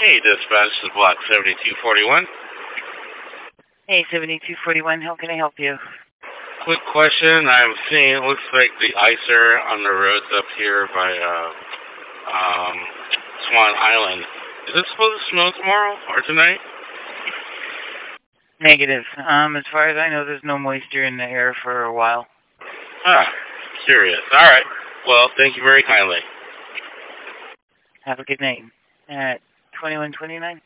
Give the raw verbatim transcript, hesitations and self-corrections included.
Hey, dispatch to block seventy-two forty-one. Hey, seventy-two forty-one, how can I help you? Quick question. I'm seeing, it looks like the icer on the roads up here by uh, um, Swan Island. Is it supposed to snow tomorrow or tonight? Negative. Um, as far as I know, there's no moisture in the air for a while. Ah, serious. All right. Well, thank you very kindly. Have a good night. At twenty-one twenty-nine?